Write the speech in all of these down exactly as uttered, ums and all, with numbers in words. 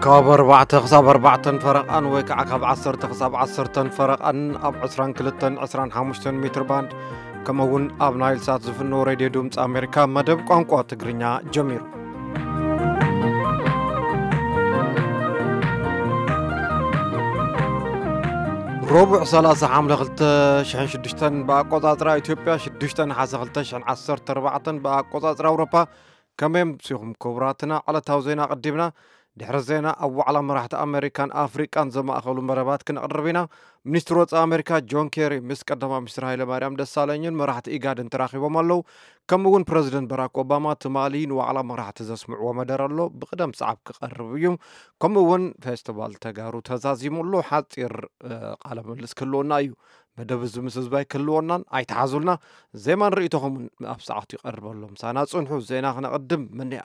كاب أربعة خصاب أربعة فرقان ويكع كاب عصر خصاب عصر فرقان أب عسران كلتن عسران حمشتن متر باند كما هون أب نايل سات زفنو راديو دومز أمريكا مدب قنقوة تقرينيا جميل ربع ثلاثة عام لغلت شحن شدشتن بقطاطرة إثيوبيا شدشتن حاسغلت شحن عصر أربعة بقطاطرة أوروبا كمان بسيهم كبراتنا على توزينا قدمنا دحرزينا أو على مرحلة أمريكان أفريقان زما أخلو مربات كنا قربنا منستر وطن أمريكا جون كيري مسقدما مستر هايل مريم دسالنين مرحلة إيجاد انتراخيبهم الله كمون بريزيدنت باراك أوباما تمالين وعلى مرحلة تزسمع ومدار الله بقدم صعب كقربيهم كمون فيستيفال تجارو تزازيم الله حاطير قلم الاسكلو نايو مدب الزمسز باي كلونا أي تعزلنا زي ما رأيتهم أبسعت يقرب لهم سانا صنحو زينا خنا قدم منيا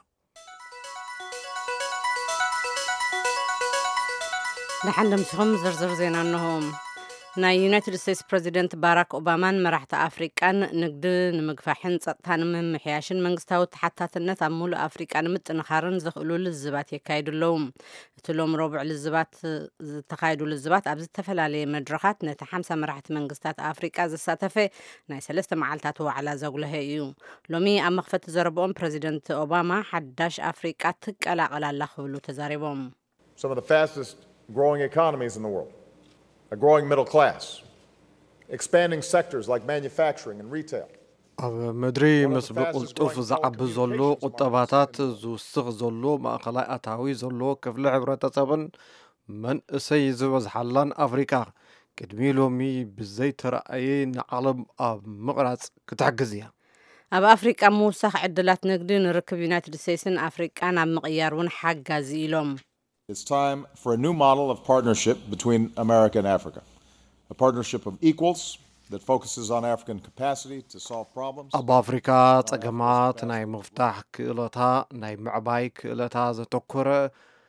لحد مسهم زرزر زينا أنهم نا يونايتد ستيتس بريزيدنت باراك أوباما مرحلة أفريقيا نقد نمقفاحن صدتان من محياشن منقستاو تحتات النت أمول أفريقيا نمت نخارن زخلو للزبات يكايدو اللوم تلوم ربع للزبات تخايدو للزبات أبز التفلالي مدرخات نتا حمسة مرحلة منقستات أفريقيا زساتفة ناي سلسة معالتاتو على زوغلها يو لومي أم مخفت زربون بريزيدنت أوباما حداش أفريقيا تكالا قلال لخبلو تزاربهم Some of the fastest growing economies in the world, a growing middle class, expanding sectors like manufacturing and retail. أب مدري مسبق الطوف زعب زلو قطباتات زوسخ زلو ما خلاء أتاوي زلو كفل عبرة تصبن من سيز وزحلان أفريقيا كدميلو مي بزيت رأيين عالم أب مقراص كتحجزيها أب أفريقيا موسخ عدلات نقدين ركب يونايتد ستيتس أفريقيا نعم مقيارون حق زيلهم. It's time for a new model of partnership between America and Africa. A partnership of equals that focuses on African capacity to solve problems. أب أفريقيا تجمعات ناي مفتاح كلتها ناي معباي كلتها زتكر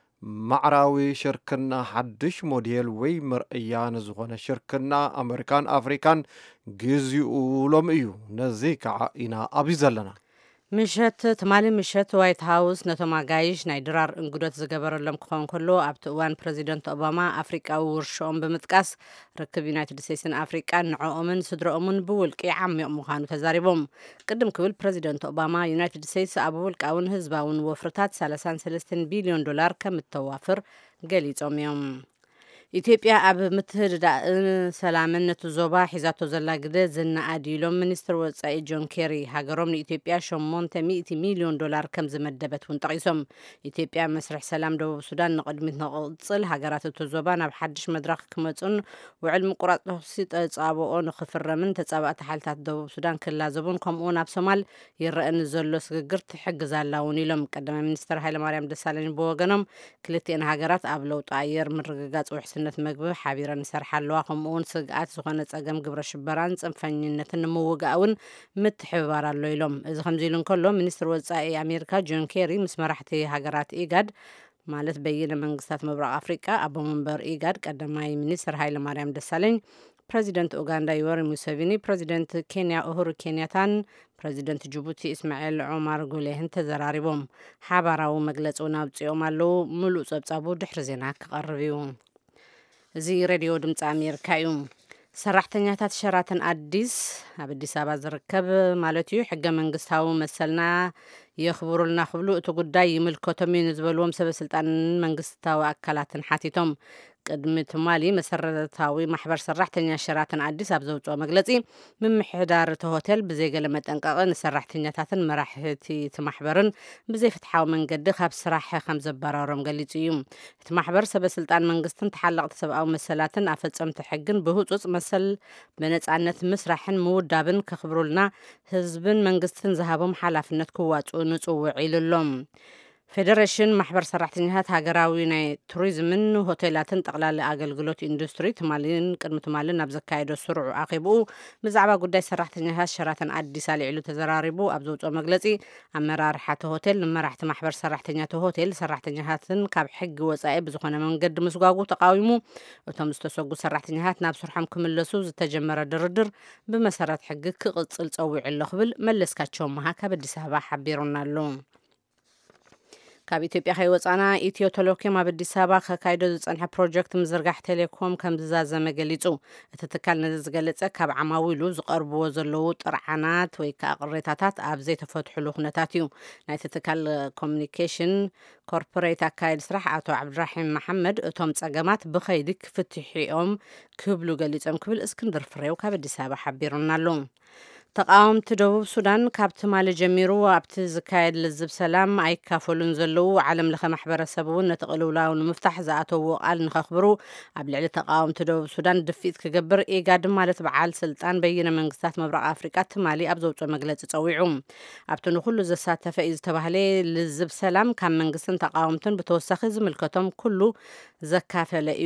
معراوي شركنا حدش موديل وي مرئيان زغنا شركنا أمريكان أفريكان جزي ولم إيو نزيك عائنا أبي زلنا مشت تمالي مشت وايت هاوس نتوما جايش نايدرار انقدوت زجبر لهم كون كله أبتوان بريزيدنت أوباما أفريقيا ورشون بمتقاس ركب يونايتد ستيتس أفريقيا نعومن صدرؤمن بولك عم يأمخانو تزاربهم قدم كل بريزيدنت أوباما يونايتد ستيتس أبولك أون هزباون وفرتات سالسان سلستين بليون دولار كم التوافر قليتهم يوم إثيوبيا أب متهدد سلامنة زوبا حيزاتو زلا قد زنا أديلوم منستر وصاي جون كيري هاجروم لإثيوبيا شمون مئة مليون دولار كم زمدبت ونتقيسهم إثيوبيا مسرح سلام دو السودان نقدمت نقصل هاجرات التزوبا نبحدش مدرخ كمتون وعلم قرات نحسيت أصابو نخفر من تتصابات حالتات دو السودان كلا زبون كمون بسمال يرأن زلو سقرت حق زالاوني لهم قدم منستر هايل مريم دسالين بوغنم كلتين هاجرات أبلو طاير من رقاقات وحسن نت مجبو حبيرا نسر حلواهم اون سقات زغنة اقام قبر الشبران صنفنينة نموقعون متحبار الليلهم اذا خمزيلون كله منستر وزائي امريكا جون كيري مسمرحتي هاجرات ايقاد مالت بينا منقصات مبرق افريقيا ابو منبر ايقاد قدماي منستر هايل مريم دسالين بريزيدنت اوغندا يوري موسيفيني بريزيدنت كينيا اوهورو كينياتان بريزيدنت جيبوتي اسماعيل عمر قوليهن تزراربهم حبراو مجلسونا بصيوم اللو ملو صبصابو دحر زينا كقربيون زي راديو دمت أمريكا يوم سرحتنياتات شراتن أديس أبديس أباز ركب مالتيو حقا من قصهاو مثلنا يخبروا لنا خبلو تقداي ملكوتمين زبلوم سبب سلطان من قصتاو أكلاتن حاتيتم قدمة مالي مسرتاوي محبر سرحتنيا شراتن أديس أبزوجو مجلسي من محدار هوتيل بزي قلمة أنقاقن سرحتنياتاتن مراحتي تمحبرن بزي فتحاو من قد خاب سراحة خمسة برارم قليتيوم تمحبر سبب سلطان من قصتن تحلقت سبقاو مسلاتن أفتسم تحقن بهوتوس مسل بنت عنت مسرحن مودابن كخبروا لنا هزبن من قصتن ذهبهم حلافنت كوات ونصوعي للهم فيدريشن محبر سرحتنيات هاجراوي ناي توريزمن وهوتيلاتن تقلال أجلجلوت إندستري تمالين قدم تمالين نبزكايدو سرع عقبو مزعبا قداي سرحتنيات شراتن عدي سالي علو تزراربو أبزوج مجلسي أمرار حتى هوتيل مرحت محبر سرحتنيات هوتيل سرحتنياتن كاب حق وصائب زخنا من قد مسقاقو تقاومو وتمستسوقو سرحتنيات نابسر حمكم اللسوز تجمر دردر بمسارات حقك قصل تصوي على خبل ملس كاتشوم هكا بدي سهبا حبيرونا اللون ካብ ኢትዮጵያ ከይወፃና ኢትዮ ቴሌኮም ኣብ ኣዲስ ኣበባ ከካይዶ ዝፀንሐ ፕሮጀክት ምዝርጋሕ ቴሌኮም ከም ዝዛዘመ ገሊጹ እቲ ትካል ነዚ ዝገለጸ ካብ ዓማዊሉ ዝቐርብዎ ዘለዉ ጥርዓናት ወይ ከዓ ቅሬታታት ኣብ ዘይተፈትሕሉ ኩነታት እዩ ናይቲ ትካል ኮሚኒኬሽን ኮርፖሬት ኣካይድ ስራሕ ኣቶ ዓብድራሒም መሐመድ እቶም ፀገማት ብኸይዲ ክፍትሕኦም ክብሉ ገሊፆም ክብል እስክንድር ፍሬው ካብ ኣዲስ ኣበባ ሓቢሩና ኣሎ ተቃወምቲ ደቡብ ሱዳን ካብ ትማሊ ጀሚሩ ኣብቲ ዝካየድ ልዝብ ሰላም ኣይካፈሉን ዘለዉ ዓለም ለኸ ማሕበረሰብ እውን ነቲ ቅልውላው ንምፍታሕ ዝኣተውዎ ቃል ንኸኽብሩ ኣብ ልዕሊ ተቃወምቲ ደቡብ ሱዳን ድፊት ክገብር ኢጋድ ማለት በዓል ስልጣን በይነ መንግስታት ምብራቅ ኣፍሪቃ ትማሊ ኣብ ዘውፅኦ መግለፂ ፀዊዑ ኣብቲ ንኩሉ ዘሳተፈ እዩ ዝተባህለ ልዝብ ሰላም ካብ መንግስትን ተቃወምትን ብተወሳኺ ዝምልከቶም ኩሉ ዘካፈለ እዩ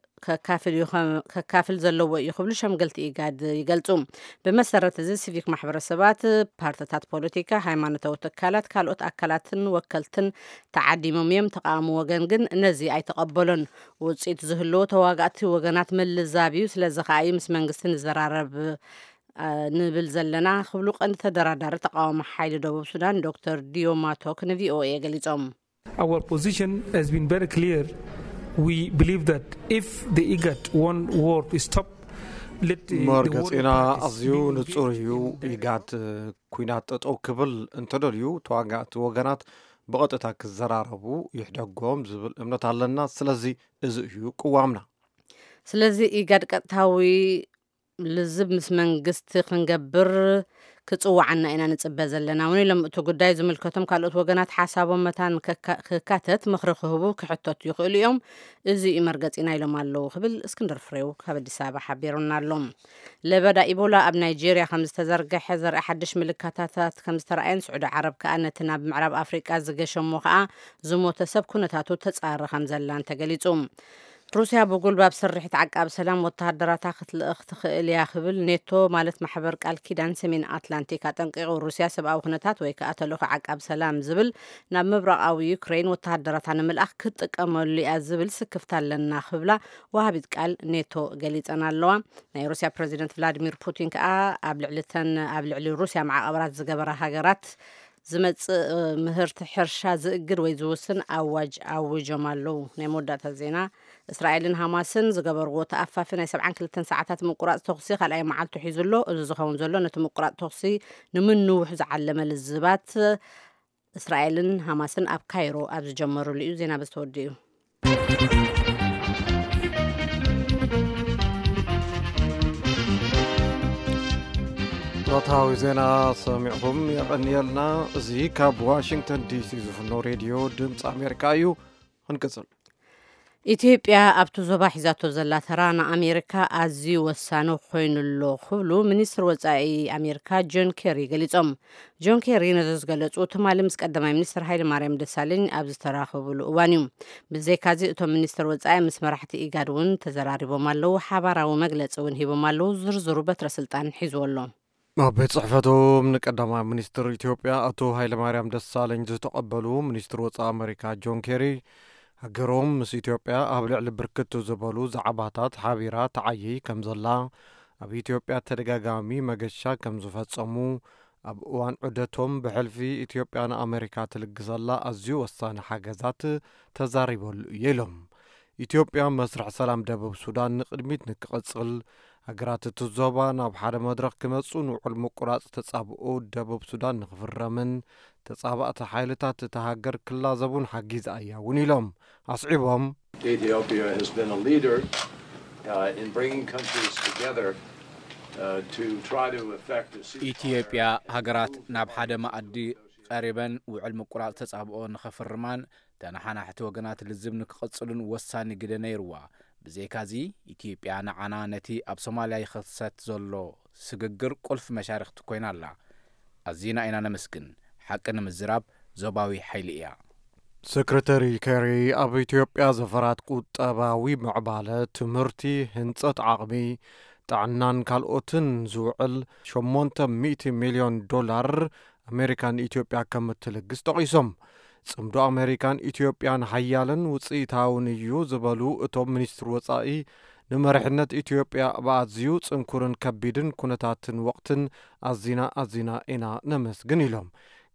ከካፍል ዘለዎ እዩ ክብሉ ሸምገልቲ ኢጋድ ይገልጹ ብመሰረት እዚ ሲቪክ ማሕበረሰባት ፓርቲታት ፖለቲካ ሃይማኖታዊ ትካላት ካልኦት ኣካላትን ወከልትን ተዓዲሞም እዮም ተቃዋሚ ወገን ግን ነዚ ኣይተቐበሎን ውፅኢት ዝህልዎ ተዋጋእቲ ወገናት ምልዛብ እዩ ስለዚ ከዓ እዩ ምስ መንግስቲ ንዘራረብ ንብል ዘለና ክብሉ ቀንዲ ተደራዳሪ ተቃዋሚ ሓይሊ ደቡብ ሱዳን ዶክተር ዲዮ ማቶክ ንቪኦኤ ገሊፆም Our position has been very clear. We believe that if the IGAD one war is stop መርገፂና ኣዝዩ ንጹር እዩ ኢጋድ ኩናት ጠጠው ክብል እንተደልዩ ተዋጋእቲ ወገናት ብቐጥታ ክዘራረቡ ይሕደጎም ዝብል እምነት ኣለና ስለዚ እዚ እዩ ቅዋምና ስለዚ ኢጋድ ቀጥታዊ ልዝብ ምስ መንግስቲ ክንገብር ክጽዋዕና ኢና ንጽበ ዘለና እውን ኢሎም እቲ ጉዳይ ዝምልከቶም ካልኦት ወገናት ሓሳቦም መታን ክካተት ምኽሪ ክህቡ ክሕተቱ ይኽእሉ እዮም እዚ መርገፂና ኢሎም ኣለዉ ክብል እስክንድር ፍሬው ካብ ኣዲስ ኣበባ ሓቢሩና ኣሎ ለበዳ ኢቦላ ኣብ ናይጄርያ ከም ዝተዘርግሐ ዘርኢ ሓድሽ ምልክታት ከም ዝተረኣየን ስዑድ ዓረብ ከዓ ነቲ ናብ ምዕራብ ኣፍሪቃ ዝገሸሞ ከዓ ዝሞተ ሰብ ኩነታቱ ተጻሪ ከም ዘላን ተገሊጹ ሩስያ ብጉልባብ ስርሒት ዓቃብ ሰላም ወተሃደራታ ክትልእኽ ትኽእል እያ ክብል ኔቶ ማለት ማሕበር ቃል ኪዳን ሰሜን ኣትላንቲክ ኣጠንቂቑ ሩስያ ሰብኣዊ ኩነታት ወይ ከዓ ተልእኾ ዓቃብ ሰላም ዝብል ናብ ምብራቃዊ ዩክሬን ወተሃደራታ ንምልኣኽ ክትጥቀመሉ እያ ዝብል ስክፍታ ኣለና ክብላ ወሃቢት ቃል ኔቶ ገሊፀና ኣለዋ ናይ ሩስያ ፕሬዚደንት ቭላዲሚር ፑቲን ከዓ ኣብ ልዕሊተን ኣብ ልዕሊ ሩስያ ማዕቀብራት ዝገበራ ሃገራት ዝመጽእ ምህርቲ ሕርሻ ዝእግድ ወይ ዝውስን ኣዋጅ ኣውጆም ኣለዉ ናይ መወዳእታ ዜና እስራኤልን ሃማስን ዝገበርዎ ተኣፋፊ ናይ ሰብዓን ክልተን ሰዓታት ምቁራፅ ተኽሲ ካልኣይ መዓልቱ ሒዙሎ እዚ ዝኸውን ዘሎ ነቲ ምቁራፅ ተኽሲ ንምንውሕ ዝዓለመ ልዝባት እስራኤልን ሃማስን ኣብ ካይሮ ኣብ ዝጀመሩሉ እዩ ዜና በዝተወዲ እዩ ወታዊ ዜና ሰሚዕኩም የቀኒየልና እዚ ካብ ዋሽንግተን ዲሲ ዝፍኖ ሬድዮ ድምፂ ኣሜሪካ እዩ ክንቅፅል ኢትዮጵያ ኣብቲ ዞባ ሒዛቶ ዘላ ተራ ንኣሜሪካ ኣዝዩ ወሳኒ ኮይኑሎ ክብሉ ሚኒስትር ወፃኢ ኣሜሪካ ጆን ኬሪ ገሊፆም ጆን ኬሪ ነዚ ዝገለጹ ትማሊ ምስ ቀዳማይ ሚኒስትር ሃይለ ማርያም ደሳለኝ ኣብ ዝተራኸብሉ እዋን እዩ ብዘይካዚ እቶም ሚኒስትር ወፃኢ ምስ መራሕቲ ኢጋድ እውን ተዘራሪቦም ኣለዉ ሓባራዊ መግለፂ እውን ሂቦም ኣለዉ ዝርዝሩ በትረ ስልጣን ሒዝዎ ኣብ ቤት ጽሕፈቶም ንቀዳማይ ሚኒስትር ኢትዮጵያ ኣቶ ሃይለማርያም ደሳለኝ ዝተቐበሉ ሚኒስትር ወፃኢ ኣሜሪካ ጆን ኬሪ ሃገሮም ምስ ኢትዮጵያ ኣብ ልዕሊ ብርክት ዝበሉ ዛዕባታት ሓቢራ ተዓይይ ከም ዘላ ኣብ ኢትዮጵያ ተደጋጋሚ መገሻ ከም ዝፈጸሙ ኣብ እዋን ዑደቶም ብሕልፊ ኢትዮጵያ ንኣሜሪካ ትልግሰላ ኣዝዩ ወሳኒ ሓገዛት ተዛሪበሉ እየ ኢሎም ኢትዮጵያ መስርሕ ሰላም ደቡብ ሱዳን ንቅድሚት ንክቕጽል ሃገራት እቲ ዞባ ናብ ሓደ መድረኽ ክመፁ ንውዕል ምቁራፅ ተጻብኡ ደቡብ ሱዳን ንኽፍረምን ተጻባእቲ ሓይልታት እቲ ሃገር ክላዘቡን ሓጊዛ እያ እውን ኢሎም ኣስዒቦም Ethiopia has been a leader uh, in bringing countries together uh, to try to effect a ceasefire. ኢትዮጵያ ሃገራት ናብ ሓደ ማኣዲ ቀሪበን ውዕል ምቁራፅ ተጻብኦ ንኽፍርማን ተናሓናሕቲ ወገናት ልዝብ ንክቕጽሉን ወሳኒ ግደ ነይርዋ ብዘይካዚ ኢትዮጵያ ንዓና ነቲ ኣብ ሶማልያ ይኽሰት ዘሎ ስግግር ቁልፍ መሻርክቲ ኮይና ኣላ ኣዚና ኢና ነመስግን ሓቂ ንምዝራብ ዞባዊ ሓይሊ እያ ሰክረታሪ ኬሪ ኣብ ኢትዮጵያ ዘፈራት ቁጠባዊ ምዕባለ ትምህርቲ ህንፀት ዓቕሚ ጥዕናን ካልኦትን ዝውዕል ሸሞንተ ሚእቲ ሚልዮን ዶላር ኣሜሪካን ኢትዮጵያ ከም እትልግስ ጠቒሶም ጽምዶ ኣሜሪካን ኢትዮጵያን ሓያልን ውፅኢታውን እዩ ዝበሉ እቶም ሚኒስትር ወፃኢ ንመሪሕነት ኢትዮጵያ ብኣዝዩ ጽንኩርን ከቢድን ኩነታትን ወቅትን ኣዚና ኣዚና ኢና ነመስግን ኢሎም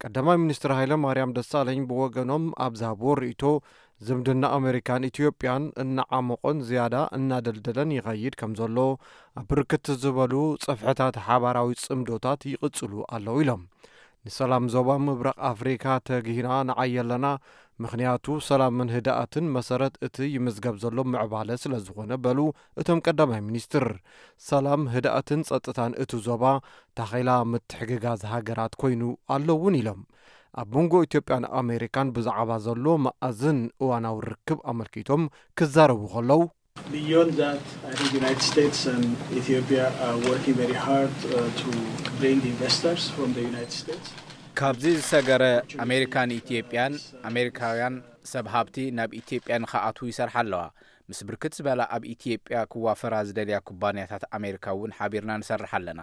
ቀዳማይ ሚኒስትር ሃይለ ማርያም ደሳለኝ ብወገኖም ኣብዛቦ ርእቶ ዝምድና ኣሜሪካን ኢትዮጵያን እናዓመቆን ዝያዳ እናደልደለን ይኸይድ ከም ዘሎ ኣብ ብርክት ዝበሉ ጽፍሕታት ሓባራዊ ጽምዶታት ይቕጽሉ ኣለዉ ኢሎም ንሰላም ዞባ ምብራቕ ኣፍሪካ ተግሂና ንዓየለና ምኽንያቱ ሰላምን ህድኣትን መሰረት እቲ ይምዝገብ ዘሎ ምዕባለ ስለ ዝኾነ በሉ እቶም ቀዳማይ ሚኒስትር ሰላም ህድኣትን ጸጥታን እቲ ዞባ ታኺላ ምትሕግጋዝ ሃገራት ኮይኑ ኣለውን ኢሎም ኣብ መንጎ ኢትዮጵያን ኣሜሪካን ብዛዕባ ዘሎ መኣዝን እዋናዊ ርክብ ኣመልኪቶም ክዛረቡ ከለዉ Beyond that, I think the United States and Ethiopia are working very hard uh, to bring investors from the United States. ካብዚ ዝሰገረ ኣሜሪካን ኢትዮጵያን ኣሜሪካውያን ሰብ ሃብቲ ናብ ኢትዮጵያ ንኸኣትዉ ይሰርሓ ኣለዋ ምስ ብርክት ዝበላ ኣብ ኢትዮጵያ ክዋፈራ ዝደልያ ኩባንያታት ኣሜሪካ እውን ሓቢርና ንሰርሕ ኣለና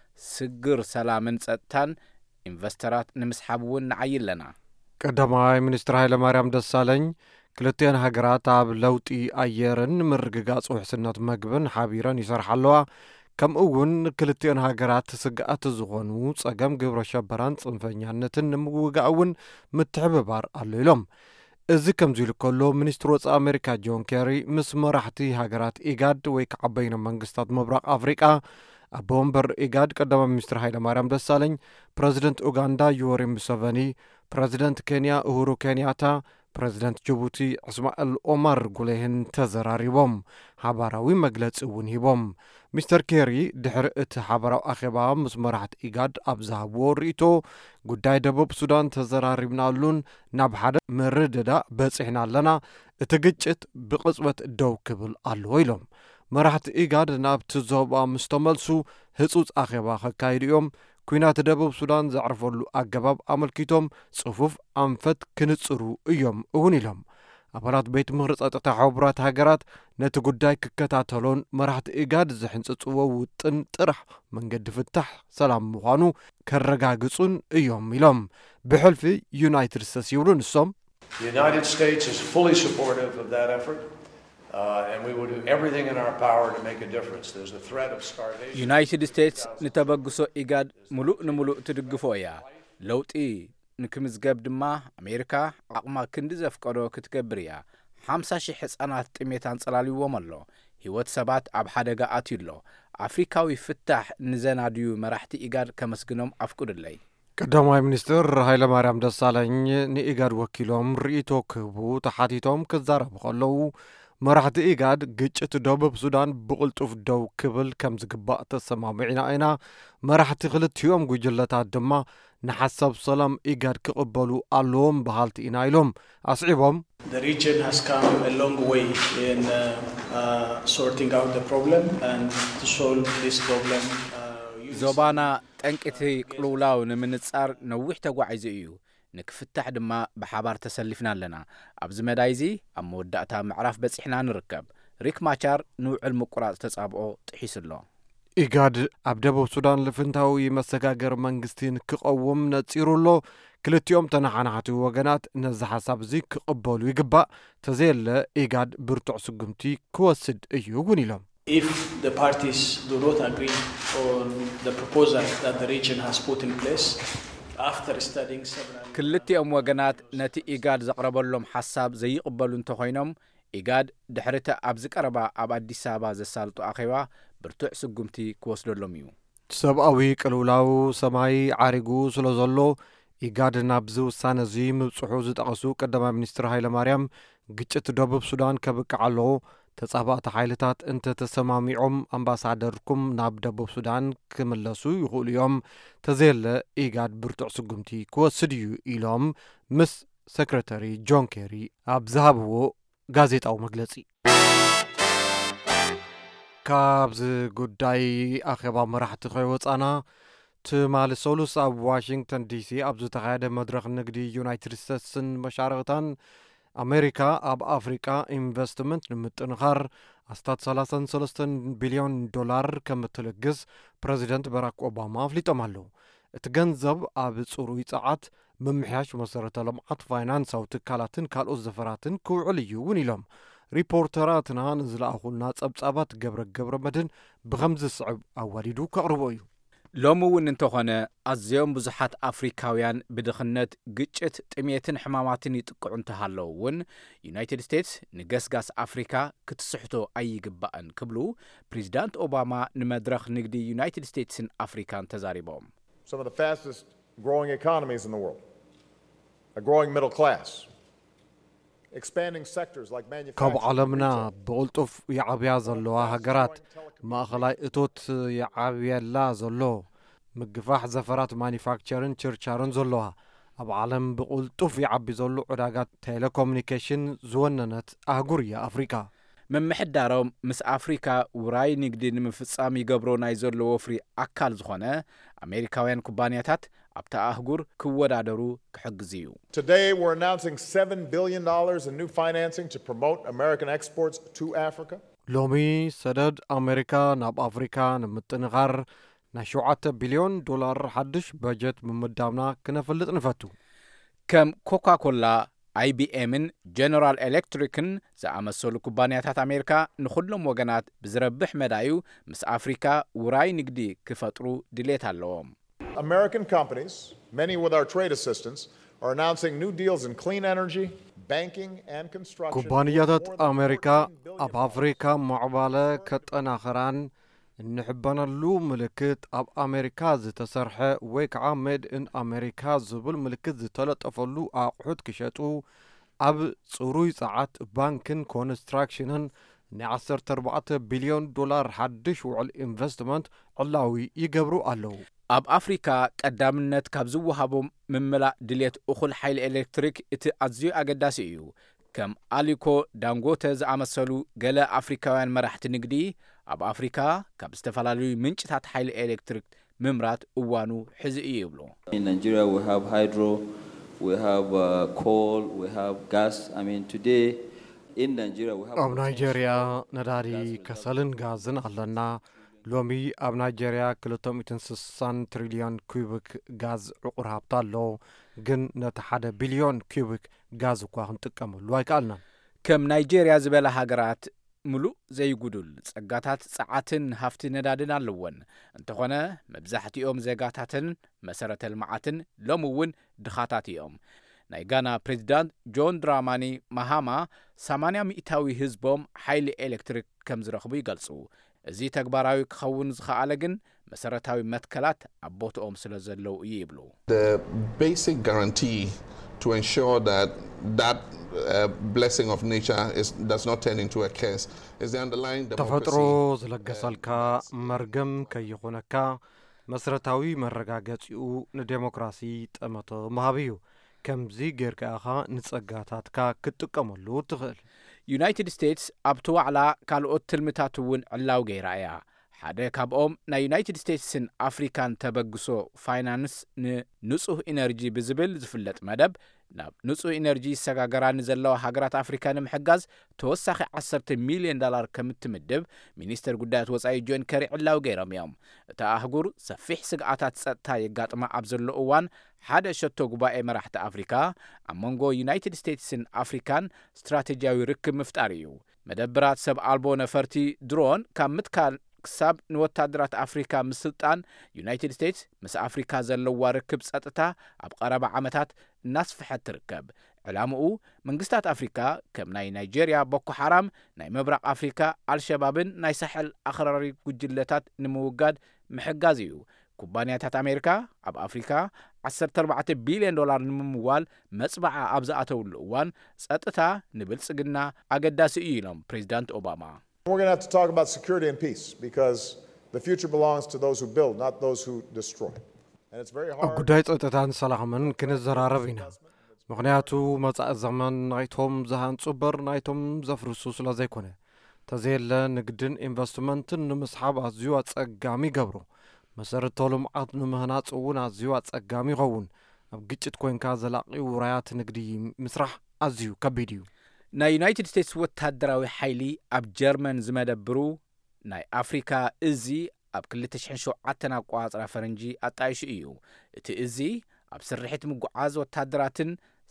ስግር ሰላምን ጸጥታን ኢንቨስተራት ንምስሓብ እውን ንዓይ ኣለና ቀዳማይ ሚኒስትር ሃይለ ማርያም ደሳለኝ ክልቲአን ሃገራት ኣብ ለውጢ ኣየርን ምርግጋጽ ውሕስነት መግብን ሓቢረን ይሰርሓ ኣለዋ ከምኡውን ክልቲአን ሃገራት ስግኣት ዝኾኑ ጸገም ግብረ ሸበራን ጽንፈኛነትን ንምውጋእ እውን ምትሕብባር ኣሎ ኢሎም እዚ ከምዚ ኢሉ ከሎ ሚኒስትር ወጻኢ ኣሜሪካ ጆን ኬሪ ምስ መራሕቲ ሃገራት ኢጋድ ወይ ከዓ በይነ መንግስታት ምብራቕ ኣፍሪቃ ኣብ ወንበር ኢጋድ ቀዳማይ ሚኒስትር ሃይለ ማርያም ደሳለኝ ፕሬዚደንት ኡጋንዳ ዩዌሪ ሙሴቬኒ ፕሬዚደንት ኬንያ ኡሁሩ ኬንያታ ፕሬዚደንት ጅቡቲ እስማኤል ኦማር ጉሌህን ተዘራሪቦም ሓባራዊ መግለጺ እውን ሂቦም ሚስተር ኬሪ ድሕሪ እቲ ሓባራዊ ኣኼባ ምስ መራሕቲ ኢጋድ ኣብ ዝሃብዎ ርእቶ ጉዳይ ደቡብ ሱዳን ተዘራሪብናሉን ናብ ሓደ ምርድዳእ በፂሕና ኣለና እቲ ግጭት ብቕጽበት ደው ክብል ኣለዎ ኢሎም መራሕቲ ኢጋድ ናብቲ ዞባ ምስ ተመልሱ ህጹጽ ኣኼባ ከካይዱ እዮም ኩናት ደቡብ ሱዳን ዘዕርፈሉ ኣገባብ ኣመልኪቶም ጽፉፍ ኣንፈት ክንጽሩ እዮም እውን ኢሎም ኣባላት ቤት ምኽሪ ጸጥታ ሕቡራት ሃገራት ነቲ ጉዳይ ክከታተሎን መራሕቲ ኢጋድ ዝሕንጽጽዎ ውጥን ጥራሕ መንገዲ ፍታሕ ሰላም ምዃኑ ከረጋግጹን እዮም ኢሎም ብሕልፊ ዩናይትድ ስቴትስ ይብሉ ንሶም The United States is fully supportive of that effort. Uh, and we will do everything in our power to make a difference. There's a threat of starvation. United States ንተበግሶ ኢጋድ ሙሉእ ንሙሉእ ትድግፎ እያ ለውጢ ንክምዝገብ ድማ ኣሜሪካ ኣቕማ ክንዲ ዘፍቀዶ ክትገብር እያ ሓምሳ ሺህ ህፃናት ጥሜት አንጸላልይዎም ኣሎ ህይወት ሰባት ኣብ ሓደጋ ኣትዩሎ ኣፍሪካዊ ፍታሕ ንዘናድዩ መራሕቲ ኢጋድ ከመስግኖም ኣፍቅዱለይ ቀዳማይ ሚኒስትር ሃይለ ማርያም ደሳለኝ ንኢጋድ ወኪሎም ርእይቶ ክህቡ ተሓቲቶም ክዛረቡ ከለዉ መራሕቲ ኢጋድ ግጭት ደቡብ ሱዳን ብቕልጡፍ ደው ክብል ከም ዝግባእ ተሰማሚዕና ኢና መራሕቲ ክልቲኦም ጉጅለታት ድማ ንሓሳብ ሰላም ኢጋድ ክቕበሉ ኣለዎም በሃልቲ ኢና ኢሎም ኣስዒቦም The region has come a long way in uh, uh, sorting out the problem and to solve this problem. ዞባና ጠንቅቲ ቅልውላው ንምንጻር ነዊሕ ተጓዒዙ እዩ ንክፍታሕ ድማ ብሓባር ተሰሊፍና ኣለና ኣብዚ መዳይዚ ኣብ መወዳእታ ምዕራፍ በፂሕና ንርከብ ሪክ ማቻር ንውዕል ምቁራጽ ተጻብኦ ጥሒስሎ ኢጋድ ኣብ ደቡብ ሱዳን ልፍንታዊ መሰጋገር መንግስቲን ክቐውም ነጺሩሎ ክልቲኦም ተናሓናሓቲ ወገናት ነዚ ሓሳብ እዚ ክቕበሉ ይግባእ ተዘየለ ኢጋድ ብርቱዕ ስጉምቲ ክወስድ እዩ እውን ኢሎም If the parties do not agree on the proposal that the region has put in place after studying several ክልቲኦም ወገናት ነቲ ኢጋድ ዘቕረበሎም ሓሳብ ዘይቕበሉ እንተኾይኖም ኢጋድ ድሕሪተ ኣብ ዝቀረባ ኣብ ኣዲስ አበባ ዘሳልጡ ኣኼባ ብርቱዕ ስጉምቲ ክወስደሎም እዩ ሰብኣዊ ቅልውላው ሰማይ ዓሪጉ ስለ ዘሎ ኢጋድ ናብዚ ውሳነ እዚ ምብፅሑ ዝጠቐሱ ቀዳማይ ሚኒስትር ሃይለ ማርያም ግጭት ደቡብ ሱዳን ከብቅዕ ኣለዎ ተጻባእቲ ሓይልታት እንተ ተሰማሚዖም ኣምባሳደርኩም ናብ ደቡብ ሱዳን ክምለሱ ይኽእሉ እዮም ተዘየለ ኢጋድ ብርቱዕ ስጉምቲ ክወስድ እዩ ኢሎም ምስ ሰክረተሪ ጆን ኬሪ ኣብ ዝሃብዎ ጋዜጣዊ መግለጺ ካብዚ ጉዳይ ኣኼባ መራሕቲ ኸይወፃና ትማሊ ሰሉስ ኣብ ዋሽንግተን ዲሲ ኣብ ዝተኻየደ መድረኽ ንግዲ ዩናይትድ ስቴትስን መሻርክታን ኣሜሪካ ኣብ ኣፍሪቃ ኢንቨስትመንት ንምጥንኻር ኣስታት ሰላሳ ወሰለስተ ቢልዮን ዶላር ከም እትልግስ ፕሬዚደንት ባራክ ኦባማ ኣፍሊጦም ኣለዉ እቲ ገንዘብ ኣብ ጽሩይ ጸዓት ምምሕያሽ መሰረተ ልምዓት ፋይናንሳዊ ትካላትን ካልኦት ዘፈራትን ክውዕል እዩ እውን ኢሎም ሪፖርተራትና ንዝለኣኹልና ጸብጻባት ገብረ ገብረ መድን ብኸምዚ ስዕብ ኣዋዲዱ ከቕርቦ እዩ ሎምውን እንተኾነ ኣዝዮም ብዙሓት ኣፍሪካውያን ብድኽነት ግጭት ጥሜትን ሕማማትን ይጥቅዑ እንተሃለዉ እውን ዩናይትድ ስቴትስ ንገስጋስ ኣፍሪካ ክትስሕቶ ኣይግባእን ክብሉ ፕሬዚዳንት ኦባማ ንመድረኽ ንግዲ ዩናይትድ ስቴትስን ኣፍሪካን ተዛሪቦም። Some of the fastest growing economies in the world, a growing middle class, expanding sectors like manufacturing. ካብ ዓለምና ብቕልጡፍ ይዓብያ ዘለዋ ሃገራት ማእኸላይ እቶት ይዓብየላ ዘሎ ምግፋሕ ዘፈራት ማኒፋክቸርን ችርቻርን ዘለዋ ኣብ ዓለም ብቕልጡፍ ይዓቢ ዘሎ ዕዳጋት ቴሌኮሙኒኬሽን ዝወነነት ኣህጉር እያ ኣፍሪካ። መምሕዳሮም ምስ ኣፍሪካ ውራይ ንግዲ ንምፍጻም ይገብሮ ናይ ዘሎ ወፍሪ ኣካል ዝኾነ ኣሜሪካውያን ኩባንያታት ኣብታ ኣህጉር ክወዳደሩ ክሕግዝ እዩ። Today we're announcing seven billion dollars in new financing to promote American exports to Africa. ሎሚ ሰደድ ኣሜሪካ ናብ ኣፍሪካ ንምጥንኻር ናይ ሸውዓተ ቢልዮን ዶላር ሓድሽ በጀት ምምዳብና ክነፈልጥ ንፈቱ። ከም ኮካኮላ አይቢኤምን ጀነራል ኤሌክትሪክን ዝኣመሰሉ ኩባንያታት ኣሜሪካ ንኹሎም ወገናት ብዝረብሕ መዳዩ ምስ ኣፍሪካ ውራይ ንግዲ ክፈጥሩ ድሌት ኣለዎም። American companies, many with our trade assistance, are announcing new deals in clean energy, banking and construction. ኩባንያታት ኣሜሪካ ኣብ ኣፍሪካ ማዕባለ ከጠናኽራን እንሕበነሉ ምልክት ኣብ ኣሜሪካ ዝተሰርሐ ወይ ከዓ ሜድ ኢን ኣሜሪካ ዝብል ምልክት ዝተለጠፈሉ ኣቑሑት ክሸጡ ኣብ ጽሩይ ጸዓት ባንክን ኮንስትራክሽንን ናይ ዓሰርተ ኣርባዕተ ቢልዮን ዶላር ሓድሽ ውዕል ኢንቨስትመንት ዕላዊ ይገብሩ ኣለዉ። ኣብ ኣፍሪካ ቀዳምነት ካብ ዝወሃቦም ምምላእ ድሌት እኹል ሓይሊ ኤሌክትሪክ እቲ ኣዝዩ ኣገዳሲ እዩ። ከም ኣሊኮ ዳንጎተ ዝኣመሰሉ ገለ ኣፍሪካውያን መራሕቲ ንግዲ ኣብ ኣፍሪካ ካብ ዝተፈላለዩ ምንጭታት ሓይሊ ኤሌክትሪክ ምምራት እዋኑ ሕዚ እዩ ይብሉ። In Nigeria we have hydro, we have uh, coal, we have gas. I mean today in Nigeria we have ኣብ ናይጄርያ ነዳዲ ከሰልን ጋዝን ኣለና። ሎሚ ኣብ ናይጄርያ ክልተ ሚእቲ ስሳን ትሪልዮን ኩቢክ ጋዝ ዕቁር ሃብታ ኣሎ። ግን ነቲ ሓደ ቢልዮን ኩቢክ ጋዝ እኳ ክንጥቀመሉ ኣይከኣልናን። ከም ናይጄርያ ዝበለ ሃገራት ሙሉእ ዘይጉዱል ጸጋታት ጸዓትን ሃፍቲ ነዳድን ኣለወን። እንተኾነ መብዛሕትኦም ዜጋታትን መሰረተ ልምዓትን ሎሚ እውን ድኻታት እዮም። ናይ ጋና ፕሬዚዳንት ጆን ድራማኒ ማሃማ ሰማንያ ሚእታዊ ህዝቦም ሓይሊ ኤሌክትሪክ ከም ዝረኽቡ ይገልጹ። እዚ ተግባራዊ ክኸውን ዝኸኣለ ግን መሰረታዊ መትከላት ኣብ ቦታኦም ስለ ዘለው እዩ ይብሉ። The basic guarantee to ensure that that uh, blessing of nature is does not turn into a curse is the underlying democracy. ተፈጥሮ ዝለገሰልካ መርገም ከይኾነካ መሰረታዊ መረጋገፂኡ ንዴሞክራሲ ጠመቶ መሃብ እዩ። ከምዚ ጌርካ ኢኻ ንጸጋታትካ ክትጥቀመሉ ትኽእል። ዩናይትድ ስቴትስ ኣብቲ ዋዕላ ካልኦት ትልምታት እውን ዕላው ገይራ እያ። ሓደ ካብኦም ናይ ዩናይትድ ስቴትስን ኣፍሪካን ተበግሶ ፋይናንስ ንንጹህ ኢነርጂ ብዝብል ዝፍለጥ መደብ ናብ ንጹህ ኢነርጂ ሰጋገራ ንዘለዋ ሃገራት ኣፍሪካ ንምሕጋዝ ተወሳኺ ዓሰርተ ሚልዮን ዶላር ከም እትምድብ ሚኒስተር ጉዳያት ወጻኢ ጆን ከሪ ዕላው ገይሮም እዮም። እታ ኣህጉር ሰፊሕ ስግኣታት ጸጥታ የጋጥማ ኣብ ዘሎ እዋን ሓደ ሸቶ ጉባኤ መራሕቲ ኣፍሪካ ኣብ መንጎ ዩናይትድ ስቴትስን ኣፍሪካን ስትራቴጂያዊ ርክብ ምፍጣር እዩ። መደብራት ሰብ ኣልቦ ነፈርቲ ድሮን ካብ ምትካል ክሳብ ንወታደራት ኣፍሪካ ምስልጣን ዩናይትድ ስቴትስ ምስ ኣፍሪካ ዘለዋ ርክብ ጸጥታ ኣብ ቀረባ ዓመታት እናስፍሐት ትርከብ። ዕላምኡ መንግስታት ኣፍሪካ ከም ናይ ናይጄርያ ቦኮ ሓራም፣ ናይ ምብራቕ ኣፍሪካ ኣልሸባብን ናይ ሳሕል ኣኽራሪ ጉጅለታት ንምውጋድ ምሕጋዝ እዩ። ኩባንያታት ኣሜሪካ ኣብ ኣፍሪካ ዓሰርተ ኣርባዕተ ቢልዮን ዶላር ንምምዋል መጽባዓ ኣብ ዝኣተውሉ እዋን ጸጥታ ንብልጽግና ኣገዳሲ እዩ ኢሎም ፕሬዚዳንት ኦባማ። We're going to have to talk about security and peace because the future belongs to those who build, not those who destroy. And it's very hard. ጉዳይ ጸጥታን ሰላምን ክንዘራረብ ኢና። ምክንያቱ መጻኢ ዘመን ናይቶም ዝሃንጹ በር ናይቶም ዘፍርሱ ስለ ዘይኮነ ተዘየለ ንግድን ኢንቨስትመንትን ንምስሓብ ኣዝዩ ኣጸጋሚ ገብሮ መሰረተ ልምዓት ንምህናጽ እውን ኣዝዩ ኣጸጋሚ ይኸውን። ኣብ ግጭት ኮንካ ዘላቂ ውራያት ንግዲ ምስራሕ ኣዝዩ ከቢድ እዩ። ናይ ዩናይትድ ስቴትስ ወታደራዊ ሓይሊ ኣብ ጀርመን ዝመደብሩ ናይ ኣፍሪካ እዚ ኣብ ክልተ ሽሕን ሸውዓተን ኣቆጻጽራ ፈረንጂ ኣጣይሹ እዩ። እቲ እዚ ኣብ ስርሒት ምጉዓዝ ወታደራትን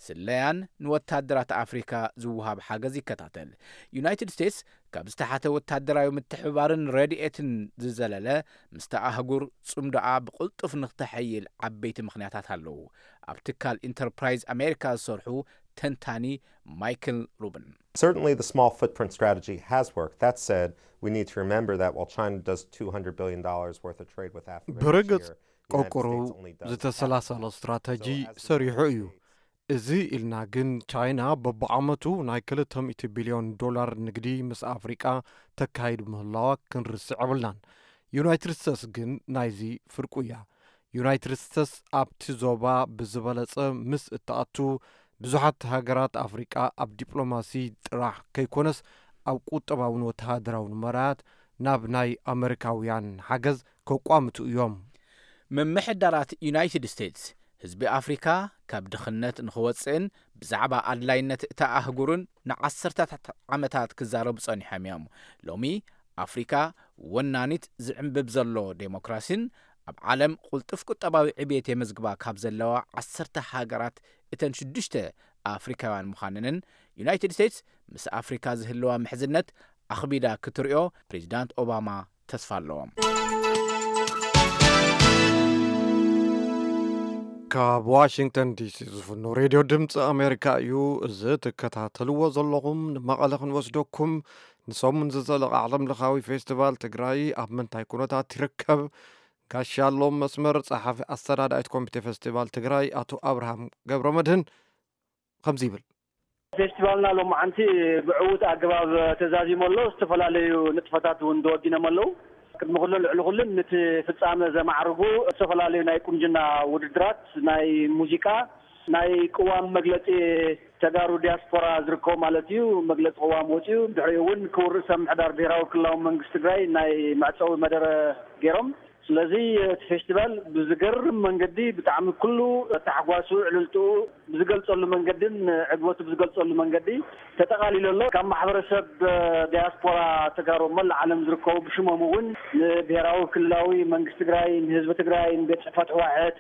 ስለያን ንወታደራት ኣፍሪካ ዝውሃብ ሓገዝ ይከታተል ዩናይትድ ስቴትስ ካብ ዝተሓተ ወታደራዊ ምትሕብባርን ረድኤትን ዝዘለለ ምስተ ኣህጉር ጽምዶኣ ብቕልጡፍ ንኽተሐይል ዓበይቲ ምኽንያታት ኣለዉ ኣብ ትካል ኢንተርፕራይዝ ኣሜሪካ ዝሰርሑ ተንታኒ ማይክል ሩብን Certainly the small footprint strategy has worked. That said, we need to remember that while China does two hundred billion dollars worth of trade with Africa ብርግጽ ቆቁሩ ዝተሰላሰለ ስትራቴጂ ሰሪሑ እዩ እዚ ኢልና ግን ቻይና በብዓመቱ ናይ ክልተ ሚእቲ ቢልዮን ዶላር ንግዲ ምስ ኣፍሪቃ ተካሂድ ምህላዋ ክንርስዕ ብልናን ዩናይትድ ስቴትስ ግን ናይዚ ፍርቁ እያ ዩናይትድ ስቴትስ ኣብቲ ዞባ ብዝበለጸ ምስ እተኣቱ ብዙሓት ሃገራት ኣፍሪቃ ኣብ ዲፕሎማሲ ጥራሕ ከይኮነስ ኣብ ቁጠባውን ወተሃደራውን መራያት ናብ ናይ ኣሜሪካውያን ሓገዝ ከቋምቱ እዮም ምምሕዳራት ዩናይትድ ስቴትስ ህዝቢ ኣፍሪካ ካብ ድኽነት ንኽወፅእን ብዛዕባ ኣድላይነት እታ ኣህጉርን ንዓሰርታት ዓመታት ክዛረቡ ጸኒሖም እዮም ሎሚ ኣፍሪካ ወናኒት ዝዕንብብ ዘሎ ዴሞክራሲን ኣብ ዓለም ቁልጥፍ ቁጠባዊ ዕብየት የመዝግባ ካብ ዘለዋ ዓሰርተ ሃገራት እተን ሽዱሽተ ኣፍሪካውያን ምዃነንን ዩናይትድ ስቴትስ ምስ ኣፍሪካ ዝህልዋ ምሕዝነት ኣኽቢዳ ክትርእዮ ፕሬዚዳንት ኦባማ ተስፋ ኣለዎም ካብ ዋሽንግተን ዲሲ ዝፍኖ ሬድዮ ድምፂ ኣሜሪካ እዩ እዚ ትከታተልዎ ዘለኹም ንመቐለ ክንወስደኩም ንሰሙን ዝዘለቐ ዓለም ለኻዊ ፌስቲቫል ትግራይ ኣብ ምንታይ ኩነታት ይርከብ ጋሻሎም መስመር ጸሓፊ ኣስተዳዳሪት ኮሚቴ ፌስቲቫል ትግራይ ኣቶ ኣብርሃም ገብረመድህን ከምዚ ይብል ፌስቲቫልና ሎም ዓንቲ ብዕውት ኣገባብ ተዛዚሞ ኣሎ ዝተፈላለዩ ንጥፈታት እውን ተወዲኖም ኣለዉ ቅድሚ ኩሉ ልዕሊ ኩሉን ነቲ ፍጻመ ዘማዕርጉ ዝተፈላለዩ ናይ ቁንጅና ውድድራት ናይ ሙዚቃ ናይ ቅዋም መግለጺ ተጋሩ ዲያስፖራ ዝርከቡ ማለት እዩ መግለጺ ቅዋም ወፂኡ ድሕሪኡ እውን ክቡር ርእሰ ምምሕዳር ብሄራዊ ክልላዊ መንግስቲ ትግራይ ናይ መዕፀዊ መደረ ገይሮም ስለዚ እቲ ፌስቲቫል ብዝገርም መንገዲ ብጣዕሚ ኩሉ ተሓጓሱ ዕልልትኡ ብዝገልጸሉ መንገድን ዕግበቱ ብዝገልጸሉ መንገዲ ተጠቃሊሉ ኣሎ ካብ ማሕበረሰብ ዲያስፖራ ተጋሩ መላእ ዓለም ዝርከቡ ብሽሞም እውን ንብሄራዊ ክልላዊ መንግስቲ ትግራይ ንህዝቢ ትግራይ ንቤት ጽሕፈት ህወሓት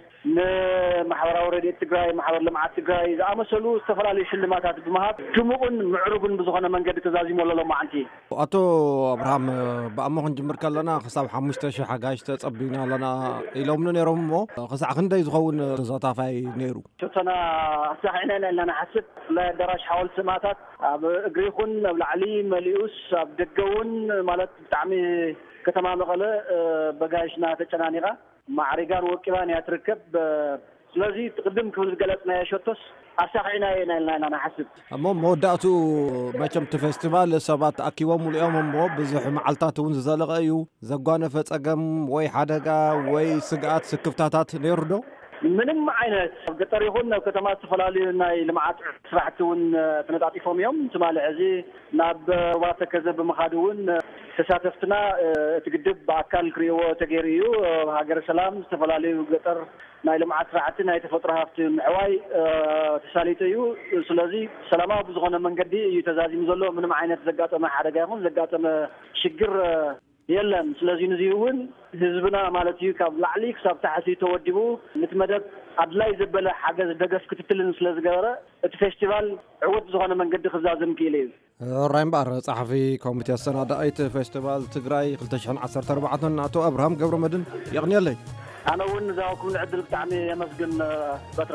ንማሕበራዊ ረድኤት ትግራይ ማሕበር ልምዓት ትግራይ ዝኣመሰሉ ዝተፈላለዩ ሽልማታት ብምሃብ ድሙቕን ምዕሩግን ብዝኾነ መንገዲ ተዛዚሙ ኣሎ ሎማዓንቲ ኣቶ ኣብርሃም ብኣሞ ክንጅምር ከለና ክሳብ ሓሙሽተ ሽሕ ሓጋሽ ተጸቢና ኣለና ኢሎምኒ ነይሮም እሞ ክሳዕ ክንደይ ዝኸውን ተሳታፋይ ነይሩ ሸተና ኣሳሒና ኢና ንሓስብ ናይ ኣዳራሽ ሓወልቲ ሰማዕታት ኣብ እግሪ ይኹን ኣብ ላዕሊ መሊኡስ ኣብ ደገ እውን ማለት ብጣዕሚ ከተማ መቐለ በጋሽና ተጨናኒቓ ማዕሪጋን ወቂባን እያ ትርከብ ስለዚ ትቅድም ክብል ዝገለጽናዮ ሸቶስ ኣሳኺዕና ኢና ኢልና ንሓስብ እሞ መወዳእቱ መቸም እቲ ፌስቲቫል ሰባት ተኣኪቦም ሙሉኦም እሞ ብዙሕ መዓልታት እውን ዝዘለቐ እዩ ዘጓነፈ ጸገም ወይ ሓደጋ ወይ ስግኣት ስክፍታታት ነይሩ ዶ ምንም ዓይነት ኣብ ገጠር ይኹን ኣብ ከተማ ዝተፈላለዩ ናይ ልምዓት ስራሕቲ እውን ተነጣጢፎም እዮም ትማሊ ሕዚ ናብ ሩባ ተከዘ ብምኻድ እውን ተሳተፍትና እቲ ግድብ ብኣካል ክሪእዎ ተገይሩ እዩ ሃገረ ሰላም ዝተፈላለዩ ገጠር ናይ ልምዓት ስራሕቲ ናይ ተፈጥሮ ሃፍቲ ምዕዋይ ተሳሊጡ እዩ ስለዚ ሰላማዊ ብዝኾነ መንገዲ እዩ ተዛዚሙ ዘሎ ምንም ዓይነት ዘጋጠመ ሓደጋ ይኹን ዘጋጠመ ሽግር የለን ስለዚ ንዚ እውን ህዝብና ማለት እዩ ካብ ላዕሊ ክሳብ ታሕቲ ተወዲቡ ነቲ መደብ ኣድላይ ዘበለ ሓገዝ ደገፍ ክትትልን ስለ ዝገበረ እቲ ፌስቲቫል ዕውት ዝኾነ መንገዲ ክዛዘም ክኢሉ እዩ ራይ እምበር ጸሓፊ ኮሚቴ ኣሰናዳኢት ፌስቲቫል ትግራይ ክልተ ሽሕን ዓሰርተ ኣርባዕተ ኣቶ ኣብርሃም ገብረመድህን የቕኒየለይ ኣነ እውን ንዛኹም ንዕድል ብጣዕሚ የመስግን በትረ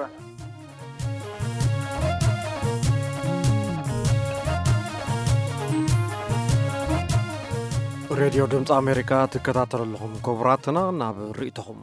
ሬድዮ ድምፂ ኣሜሪካ ትከታተሉ ኣለኹም ክቡራትና ናብ ርእይቶኹም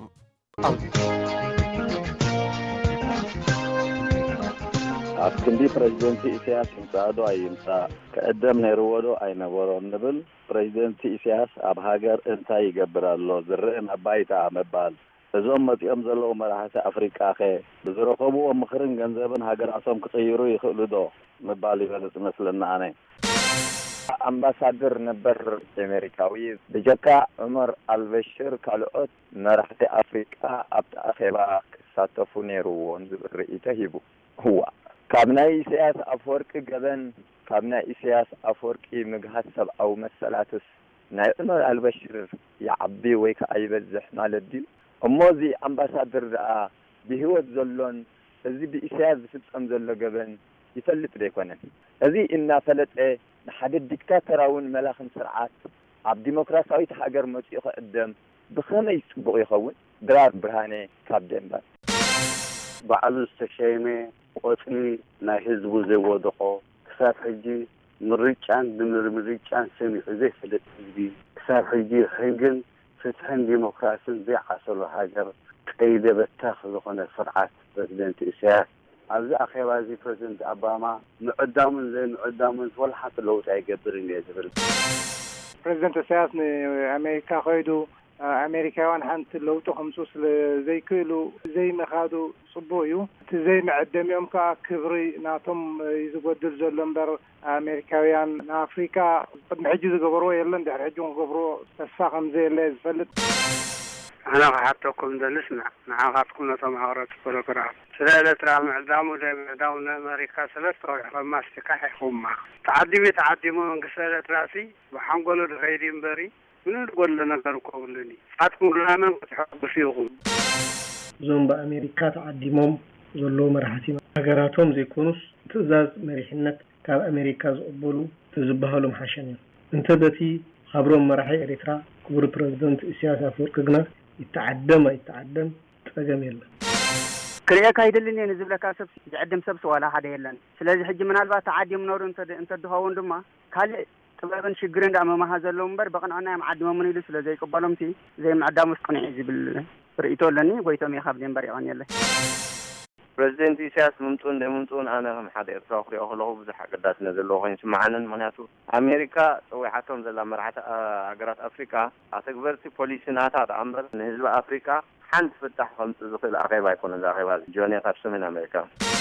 ኣብ ክንዲ ፕሬዚደንቲ ኢሳያስ ምሳዶ ኣይምሳ ከእደም ነይርዎ ዶ ኣይነበሮን ንብል ፕሬዚደንቲ ኢሳያስ ኣብ ሃገር እንታይ ይገብር ኣሎ ዝርአን ኣባይታ መባል እዞም መፂኦም ዘለዉ መራሕቲ ኣፍሪቃ ኸ ብዝረኸብዎ ምኽርን ገንዘብን ሃገራቶም ክቕይሩ ይኽእሉ ዶ ምባል ይበልፅ መስለና ኣነ አምባሳደር ነበር አሜሪካዊ በጀካ ዑመር አልበሽር ካልኦት መራሕቲ አፍሪካ ኣብ ተኣኼባ ክሳተፉ ነይሩዎን ዝብል ርእይቶ ሂቡ ሁዋ ካብ ናይ ኢሳያስ ኣፈወርቂ ገበን ካብ ናይ ኢሳያስ ኣፈወርቂ ምግሃት ሰብኣዊ መሰላትስ ናይ ዑመር አልበሽር ይዓቢ ወይ ከዓ ይበዝሕ ማለት ድዩ እሞዚ አምባሳደር ደኣ ብህይወት ዘሎን እዚ ብኢሳያስ ዝፍጸም ዘሎ ገበን ይፈልጥ ደይኮነን እዚ እናፈለጠ ንሓደ ዲክታተራውን መላኽን ስርዓት ኣብ ዲሞክራሲያዊት ሃገር መጽኡ ኸእደም ብኸመይ ጽቡቕ ይኸውን? ድራር ብርሃኔ ካብ ደንበር ባዕሉ ዝተሸይመ ቆጽሊ ናይ ህዝቡ ዘይወድቆ ክሳብ ሕጂ ምርጫን ብምርጫን ሰሚዑ ዘይፍለጥ ህዝቢ ክሳብ ሕጂ ሕግን ፍትሕን ዲሞክራሲን ዘይዓሰሉ ሃገር ቀይደ በታኽ ዝኾነ ስርዓት ፕሬዚደንት ኢሳያስ ኣብዚ ኣኼባ እዚ ፕሬዚደንት ኦባማ ምዕዳሙን ዘይምዕዳሙን ወላሓት ለውጥ ኣይገብርን እየ ዝብል ፕሬዚደንት ኢሳያስ ንኣሜሪካ ኸይዱ ኣሜሪካውያን ሓንቲ ለውጡ ከምፁ ስለ ዘይክእሉ ዘይመኻዱ ጽቡቕ እዩ እቲ ዘይምዕደሚኦም ከዓ ክብሪ ናቶም ይዝጐድል ዘሎ እምበር ኣሜሪካውያን ንኣፍሪካ ቅድሚ ሕጂ ዝገበርዎ የለን ድሕሪ ሕጂ ክገብርዎ ተስፋ ከምዘየለ ዝፈልጥ أنا حتىكم دلسنا نعاقبكم نتماغرات بروغرام سلالة رام عدام وزي أمريكا سلسة ويحرم استكاح يخوما تعدي بتعدي من قسالة راسي وحنقولوا لغيرين بري من نقول لنا قرقوا لني فاتكم لنا وتحب فيهم زوم بأمريكا تعديمهم زلوا مرحتي أجراتهم زي كونس تزاز مريحنة كاب أمريكا زقبلوا تزبها لهم حشنين انتبتي خبرهم مرحي إريترا كبر بريزيدنت إسياس أفورك جنا يتعدم يتعدم تفهم يلا كريه كايدلني نزل لك سب يتعدم سب ولا حدا يلا سلازي حج من البا تعدي من نور انت انت دهون دما قال طبعا شجرين دام ما هذا اللمبر بقى انا معدم من يدس لزي يقبلهم تي زي معدم مستقنع زي بال بريتو لني ويتم يخافدين بريان يلا بريزيدنت إسياس ممتون دممتون أنا هم حدا إرتاقي أخلقه بزح قدات نزل لغين سمعنا مناتو أمريكا ويحاتهم زي مرحة أجرات أفريقيا أتكبرتي بوليسينات هذا أمر نهزب أفريقيا حنت فتح خمس زخيل أغيبا يكون الأغيبا جوني قبس من أمريكا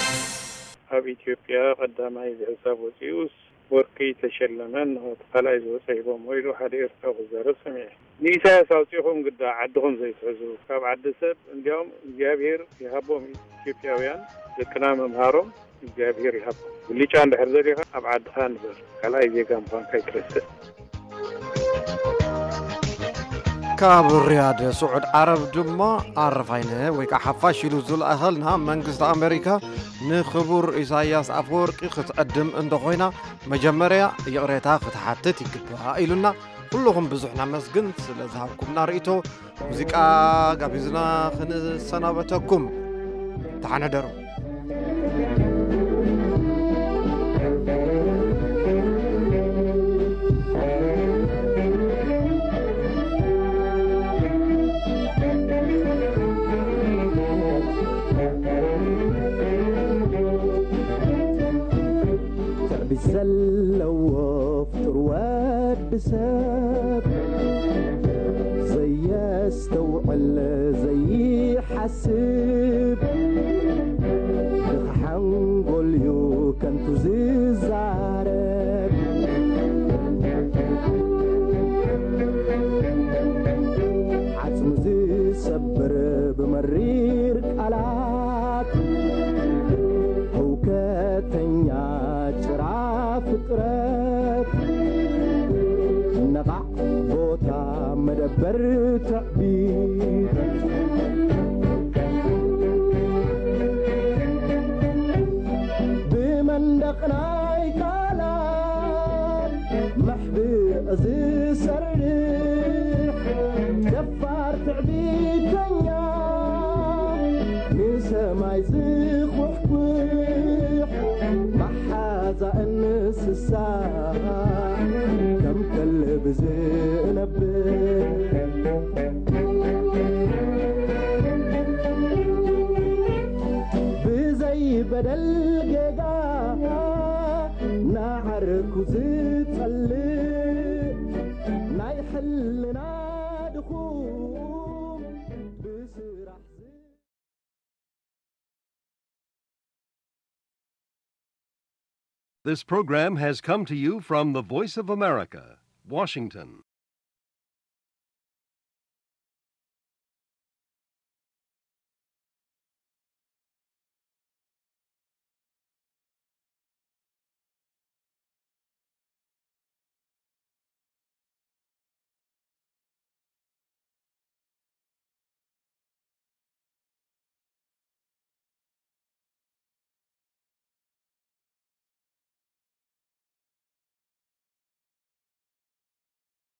هاب إثيوبيا قدام عايز حساب وسيوس ورقي تشلمن وتقلع وسيبهم ويلو حدا إرتاق زارب سميع نيسا ساوتيهم قد عدهم زي تحزو كاب عد سب اليوم جابير يهبهم إثيوبياويان ذكرنا مهارهم جابير يهبهم واللي كان بحرزريها أبعد خان بر كلا يجيكم فان كي كرسل كاب الرياض سعود عرب دما عرفينه ويك حفاش يلوزل أهلنا منقصد أمريكا نخبر إساياس أفورقي ختقدم اندخوينا مجمريا يقريتها ختحتت يقبها إلونا كلهم بزحنا مسجن سلازهابكم نارئتو موسيقى قابزنا خنز سنابتكم تحنا درو بسلو وفطر واد بساب زي استوعل زي حسب حنقول يو كنتو زيز عرب عزم زي سبر بمرير قلات هوكتنيا فطرت نقع بوتا مدبر تعبيد بمن دقناي كلام محبر أزي سرح دفار تعبيد تنيا من سماي زيخ وحكوح محازة النس الساعة كم كلب زينب بزي بدل جيجا نعرك وزيت صلي نايحلنا دخول بسرح This program has come to you from the Voice of America, Washington.